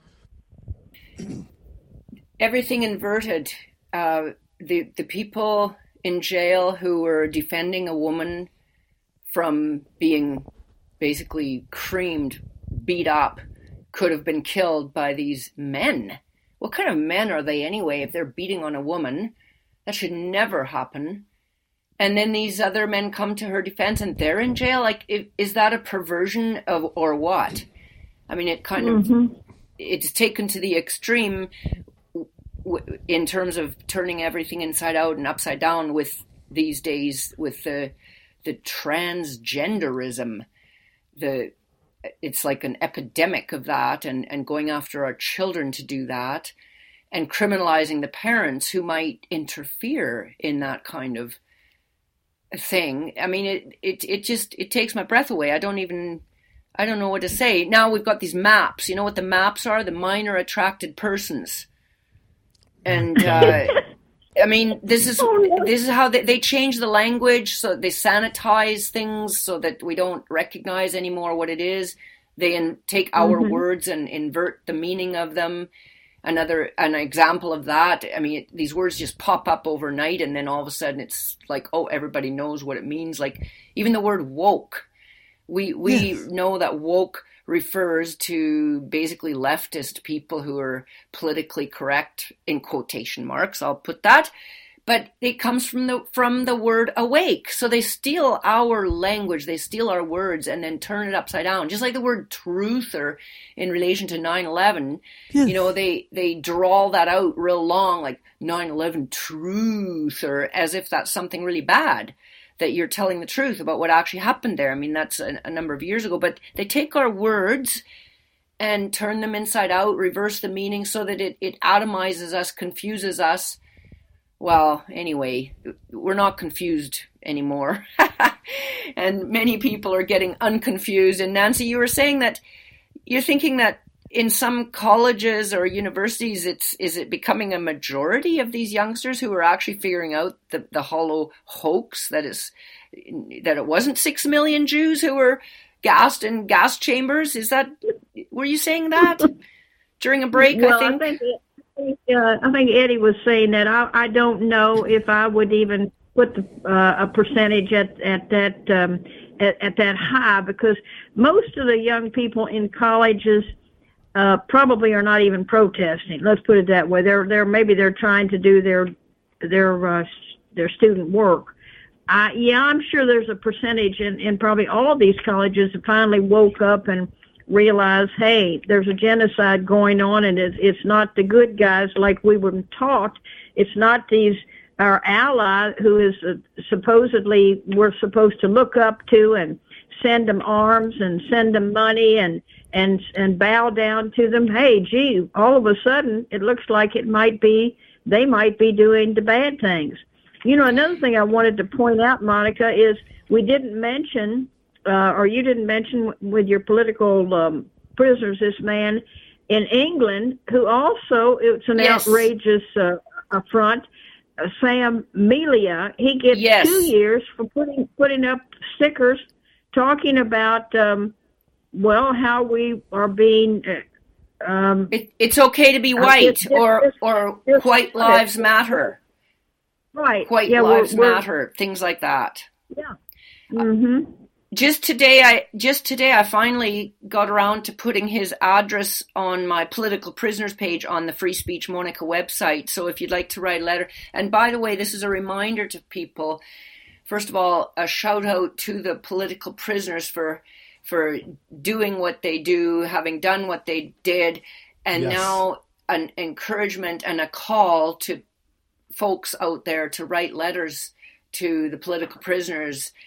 [SPEAKER 4] Everything inverted. Uh, the the people in jail who were defending a woman from being basically creamed, beat up, could have been killed by these men. What kind of men are they anyway? If they're beating on a woman, that should never happen. And then these other men come to her defense and they're in jail. Like, if, is that a perversion of or what? I mean, it kind mm-hmm. of. It's taken to the extreme w- in terms of turning everything inside out and upside down with these days with the the transgenderism. The it's like an epidemic of that, and, and going after our children to do that, and criminalizing the parents who might interfere in that kind of thing. I mean, it it it just it takes my breath away. I don't even. I don't know what to say. Now we've got these maps. You know what the maps are? The minor attracted persons. And, uh, I mean, this is this is how they, they change the language. So they sanitize things so that we don't recognize anymore what it is. They in, take our mm-hmm. words and invert the meaning of them. Another an example of that, I mean, it, these words just pop up overnight, and then all of a sudden it's like, oh, everybody knows what it means. Like even the word woke. We we yes. know that woke refers to basically leftist people who are politically correct, in quotation marks, I'll put that. But it comes from the from the word awake. So they steal our language, they steal our words and then turn it upside down. Just like the word truther in relation to nine eleven, yes. you know, they, they drawl that out real long, like nine eleven truther, as if that's something really bad. That you're telling the truth about what actually happened there. I mean, that's a, a number of years ago, but they take our words and turn them inside out, reverse the meaning so that it, it atomizes us, confuses us. Well, anyway, we're not confused anymore. And many people are getting unconfused. And Nancy, you were saying that you're thinking that in some colleges or universities, it's is it becoming a majority of these youngsters who are actually figuring out the, the hollow hoax that is that it wasn't six million Jews who were gassed in gas chambers? Is that were you saying that during a break?
[SPEAKER 5] Well,
[SPEAKER 4] I think.
[SPEAKER 5] I think, uh, I think Eddie was saying that. I, I don't know if I would even put the, uh, a percentage at at that um, at, at that high, because most of the young people in colleges. Uh, probably are not even protesting. Let's put it that way. They're they're maybe they're trying to do their their uh, their student work. I, yeah, I'm sure there's a percentage in, in probably all of these colleges that finally woke up and realized, hey, there's a genocide going on, and it's it's not the good guys like we were taught. It's not these our ally who is uh, supposedly we're supposed to look up to and send them arms and send them money and. and and bow down to them. Hey, gee, all of a sudden, it looks like it might be, they might be doing the bad things. You know, another thing I wanted to point out, Monica, is we didn't mention, uh, or you didn't mention with your political um, prisoners, this man in England, who also, it's an yes. outrageous uh, affront, uh, Sam Melia. He gets yes. two years for putting putting up stickers talking about, um, well, how we are being. Uh, um,
[SPEAKER 4] it, it's okay to be white, uh, it's, it's, or it's, or it's, white lives matter.
[SPEAKER 5] Right.
[SPEAKER 4] White
[SPEAKER 5] yeah,
[SPEAKER 4] lives
[SPEAKER 5] we're,
[SPEAKER 4] matter. We're, things like that.
[SPEAKER 5] Yeah. Mm-hmm.
[SPEAKER 4] Uh, just today, I just today I finally got around to putting his address on my political prisoners page on the Free Speech Monica website. So if you'd like to write a letter, and by the way, this is a reminder to people. First of all, a shout out to the political prisoners for. for doing what they do, having done what they did, and yes. now an encouragement and a call to folks out there to write letters to the political prisoners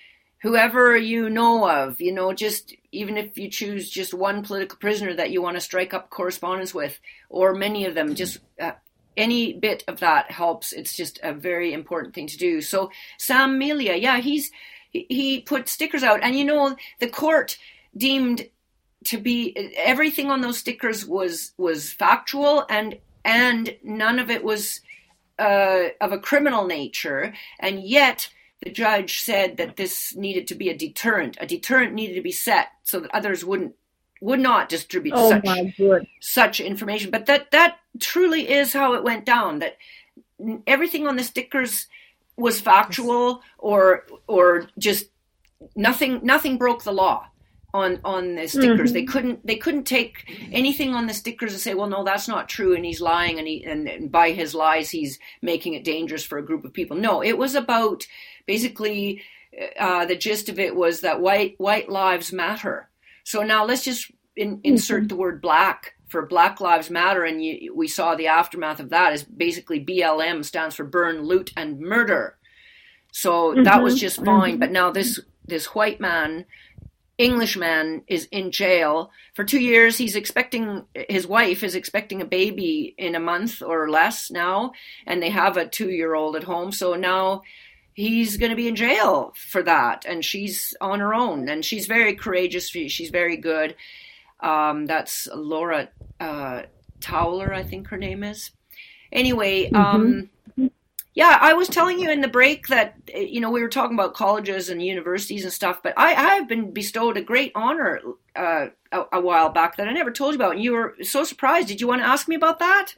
[SPEAKER 4] whoever you know of, you know, just even if you choose just one political prisoner that you want to strike up correspondence with, or many of them, just uh, any bit of that helps. It's just a very important thing to do. So Sam Melia, yeah, he's he put stickers out, and you know, the court deemed to be everything on those stickers was was factual, and and none of it was uh, of a criminal nature, and yet the judge said that this needed to be a deterrent. A deterrent needed to be set so that others wouldn't would not distribute
[SPEAKER 5] Oh,
[SPEAKER 4] such
[SPEAKER 5] my good.
[SPEAKER 4] such information. But that that truly is how it went down. That everything on the stickers was factual, or or just nothing nothing broke the law on on the stickers.
[SPEAKER 5] Mhm.
[SPEAKER 4] They couldn't they couldn't take anything on the stickers and say, well, no, that's not true, and he's lying, and he and, and by his lies he's making it dangerous for a group of people. No, it was about basically uh, the gist of it was that white white lives matter. So now let's just in, insert the word black for Black Lives Matter, and you, we saw the aftermath of that is basically B L M stands for burn, loot, and murder. So that was
[SPEAKER 5] Mhm.
[SPEAKER 4] just fine.
[SPEAKER 5] Mhm.
[SPEAKER 4] But now this this white man, Englishman, is in jail for two years. He's expecting, his wife is expecting a baby in a month or less now, and they have a two-year-old at home. So now he's going to be in jail for that, and she's on her own, and she's very courageous. She- She's very good. Um, that's Laura uh, Towler, I think her name is. Anyway, um, yeah, I was telling you in the break that, uh, you know, we were talking about colleges and universities and stuff, but I, I have been bestowed a great honor uh, a, a while back that I never told you about, and you were so surprised. Did you want to ask me about that?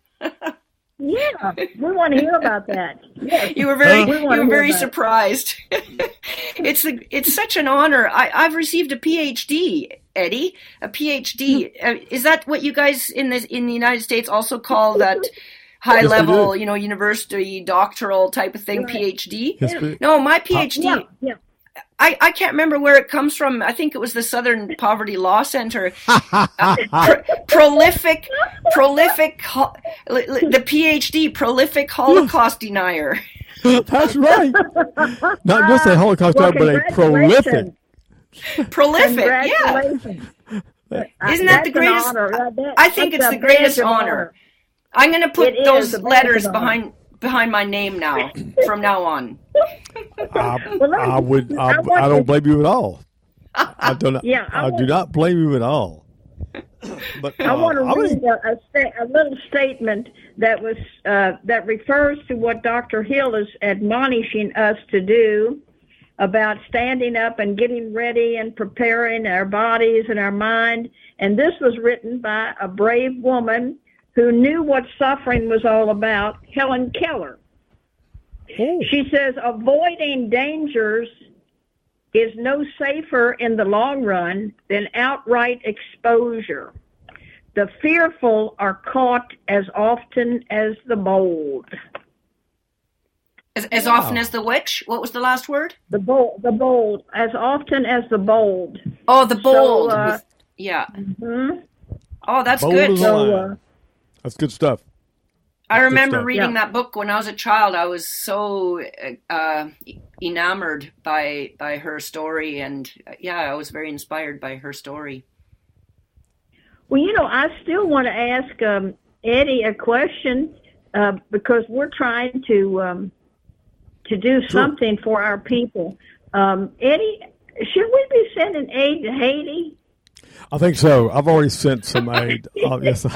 [SPEAKER 5] Yeah, we want to hear about that. Yes.
[SPEAKER 4] You were very,
[SPEAKER 5] We
[SPEAKER 4] you
[SPEAKER 5] wanna
[SPEAKER 4] were
[SPEAKER 5] hear
[SPEAKER 4] very
[SPEAKER 5] about it.
[SPEAKER 4] surprised. it's a, it's such an honor. I, I've received a P H D, Eddie, a P H D. Uh, is that what you guys in the in the United States also call that high
[SPEAKER 3] Yes, we
[SPEAKER 4] level,
[SPEAKER 3] do.
[SPEAKER 4] you know, university doctoral type of thing?
[SPEAKER 5] Right.
[SPEAKER 4] P H D.
[SPEAKER 3] Yes, we-
[SPEAKER 4] No, my P H D.
[SPEAKER 5] Yeah, yeah.
[SPEAKER 4] I, I can't remember where it comes from. I think it was the Southern Poverty Law Center. Uh, pro- prolific, prolific, ho- li- li- the P H D, prolific Holocaust denier.
[SPEAKER 3] That's right. Not just a Holocaust,
[SPEAKER 5] Well,
[SPEAKER 3] but a prolific.
[SPEAKER 4] Prolific, yeah.
[SPEAKER 5] Congratulations.
[SPEAKER 4] Isn't that the
[SPEAKER 5] That's an
[SPEAKER 4] greatest?
[SPEAKER 5] honor. That-
[SPEAKER 4] I think
[SPEAKER 5] that's
[SPEAKER 4] it's
[SPEAKER 5] a
[SPEAKER 4] the greatest
[SPEAKER 5] badge of
[SPEAKER 4] honor. I'm going to put
[SPEAKER 5] It is
[SPEAKER 4] those
[SPEAKER 5] a badge
[SPEAKER 4] letters
[SPEAKER 5] of honor.
[SPEAKER 4] behind behind my name now, from now on.
[SPEAKER 3] I,
[SPEAKER 5] Well, let me-
[SPEAKER 3] I would. I,
[SPEAKER 5] I want
[SPEAKER 3] I don't
[SPEAKER 5] to-
[SPEAKER 3] blame you at all. I do not.
[SPEAKER 5] Yeah, I
[SPEAKER 3] I,
[SPEAKER 5] want-
[SPEAKER 3] do not blame you at all. But
[SPEAKER 5] I want to
[SPEAKER 3] uh,
[SPEAKER 5] read a, a, sta- a little statement that was uh, that refers to what Doctor Hill is admonishing us to do about standing up and getting ready and preparing our bodies and our mind. And this was written by a brave woman who knew what suffering was all about, Helen Keller. She says, avoiding dangers is no safer in the long run than outright exposure. The fearful are caught as often as the bold.
[SPEAKER 4] As, as often as the which? What was the last word?
[SPEAKER 5] The bold, the bold, as often as the bold.
[SPEAKER 4] Oh, the bold.
[SPEAKER 5] So, uh,
[SPEAKER 4] with, yeah.
[SPEAKER 5] mhm.
[SPEAKER 4] Oh, that's
[SPEAKER 3] Bold
[SPEAKER 4] good.
[SPEAKER 3] as a
[SPEAKER 5] So,
[SPEAKER 3] lion.
[SPEAKER 5] uh,
[SPEAKER 3] That's good stuff.
[SPEAKER 4] I
[SPEAKER 3] Good
[SPEAKER 4] remember
[SPEAKER 3] stuff.
[SPEAKER 4] reading
[SPEAKER 5] Yeah.
[SPEAKER 4] that book when I was a child. I was so uh, enamored by by her story, and uh, yeah, I was very inspired by her story.
[SPEAKER 5] Well, you know, I still want to ask um, Eddie a question uh, because we're trying to um, to do something for our people. Um, Eddie, should we be sending aid to Haiti?
[SPEAKER 3] I think so. I've already sent some aid. Oh, yes.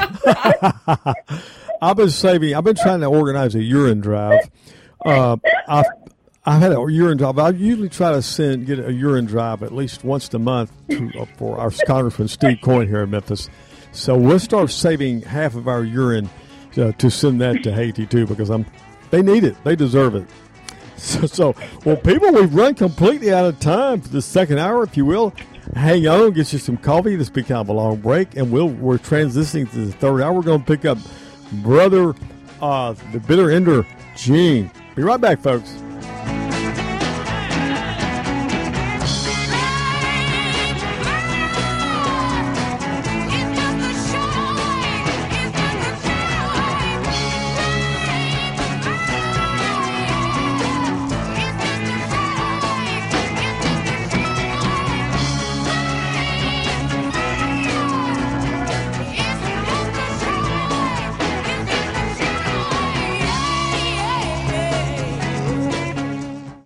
[SPEAKER 3] I've been saving. I've been trying to organize a urine drive. Uh, I've I've had a urine drive. I usually try to send get a urine drive at least once a month to, uh, for our Congressman Steve Coyne here in Memphis. So we'll start saving half of our urine uh, to send that to Haiti too, because I'm they need it. They deserve it. So, so well, people, we've run completely out of time for the second hour, if you will. Hang on, get you some coffee. This will be kind of a long break, and we'll we're transitioning to the third hour. We're going to pick up Brother, uh, the bitter ender, Gene. Be right back, folks.